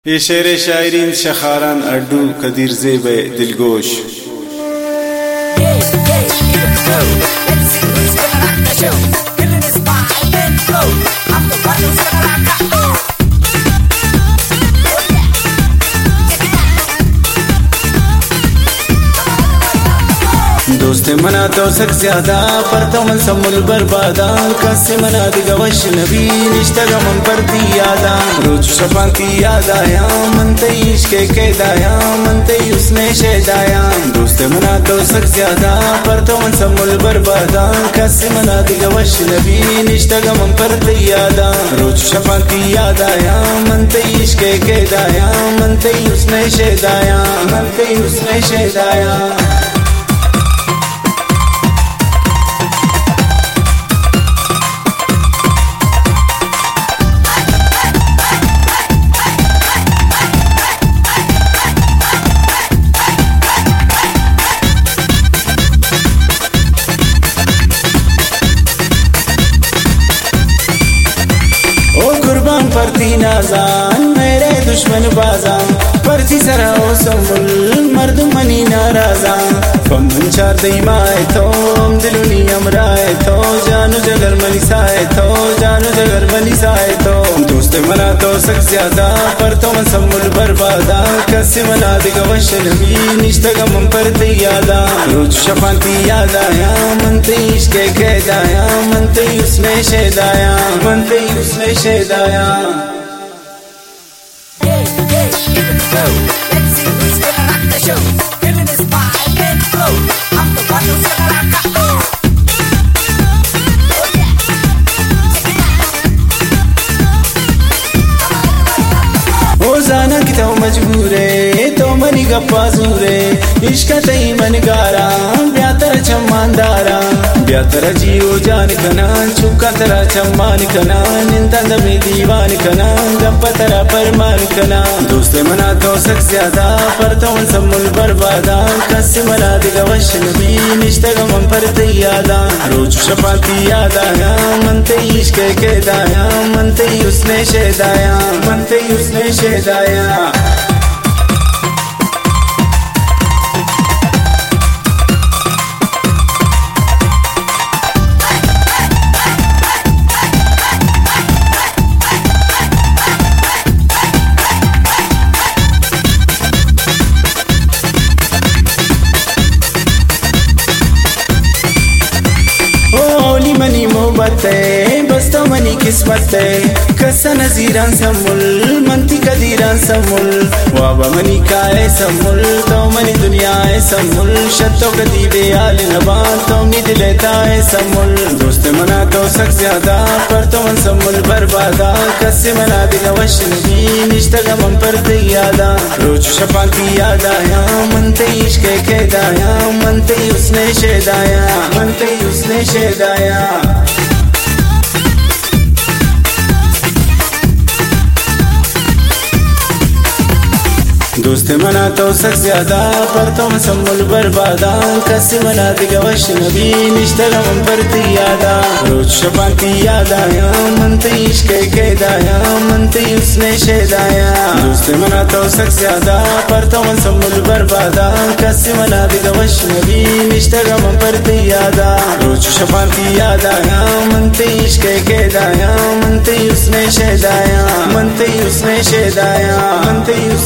ये शेर शायरीन शखारान अड्डू कदीर ज़ेब दिलगोश। दोस्ते मना तो सक ज्यादा पर तो मन सम्मुल बर्बादा कसे मना दिगा वश नबी निश्ता गमन पर दियादा रोज शफाती याद आया मन ते इश्के कैदाया मन ते उसने शेदाया। दोस्ते मना तो सक ज्यादा पर तो मन सम्मुल बर्बादा कसे मना दिगा वश नबी निश्ता गमन पर दियादा रोज शफाती याद आया मन ते इश्के कैदाया मन ते उसने शेदाया मन ते उसने शेदाया। परती नाजान मेरे दुश्मन बाजान परती सराओ सम्मुल मर्द मनी नाराजा फमन चार दीमाए तो दिलुनी अमराए तो जानू जगर मनिसाए तो जानू जगर मनिसाए तो। दोस्त मना तो सक ज्यादा पर तो मन सम्मुल बर्बादा कसे मना दिगा वश नबी निश्ता गमन पर दियादा रोज शफाती याद आया मन ते इश्के कैदाया मन ते उसने शेदाया मन ते उसने शेदाया। Let's see who's gonna rock the show. Feeling this vibe and flow. I'm the one who's gonna rock the show. Oh yeah, check it out. ओ जाना कि तो मजबूर है तो मनी गप्पा जूरे इश्क तई मन गारा ब्यातर चम्मानदारा ब्यातर जियो जान कना चुका तरा चम्मान कना निंदा में दीवान कना गप्पा तरा परमान कना। दोस्त मना तो सक ज्यादा पर तो मन सम्मुल बर्बादा कसे मना दिगा वश नबी निश्ता गमन पर दियादा रोज शफाती याद आया मन ते इश्क कैदाया मन ते उसने शेदाया मन ते उसने शेदाया। मनी मोहब्बत है बस तो मनी किस्मत है कसा नजीरान सम्मुल मनती कदीरान सम्मुल वाबा मनी का है सम्मुल तो मनी दुनिया है सम्मुल शतो कदी बेयाल नबान तो निद लेता है सम्मुल। दोस्त मना तो सक ज्यादा पर तो मन सम्मुल बर्बादा कसे मना दिगा वश नबी निश्ता गमन पर दियादा रोज शफाती याद आया मन ते इश्क कैदाया मन ते उसने शेदाया मन ते उसने शेदाया। दोस्त मना तो सक ज्यादा पर तो सम्मुल बर्बादा कसे मना दिगा वश नबी निश्ता गमन पर दियादा रोज शफाती याद आया मन ते इश्क कैदाया मन ते उसने शेदाया। दोस्त मना तो सक ज्यादा पर तो सम्मुल बर्बादा कसे मना दिगा वश नबी निश्ता गमन पर दियादा रोज शफाती याद आया मन ते इश्क कैदाया मन ते उसने शेदाया मन ते उसने शेदाया मन ते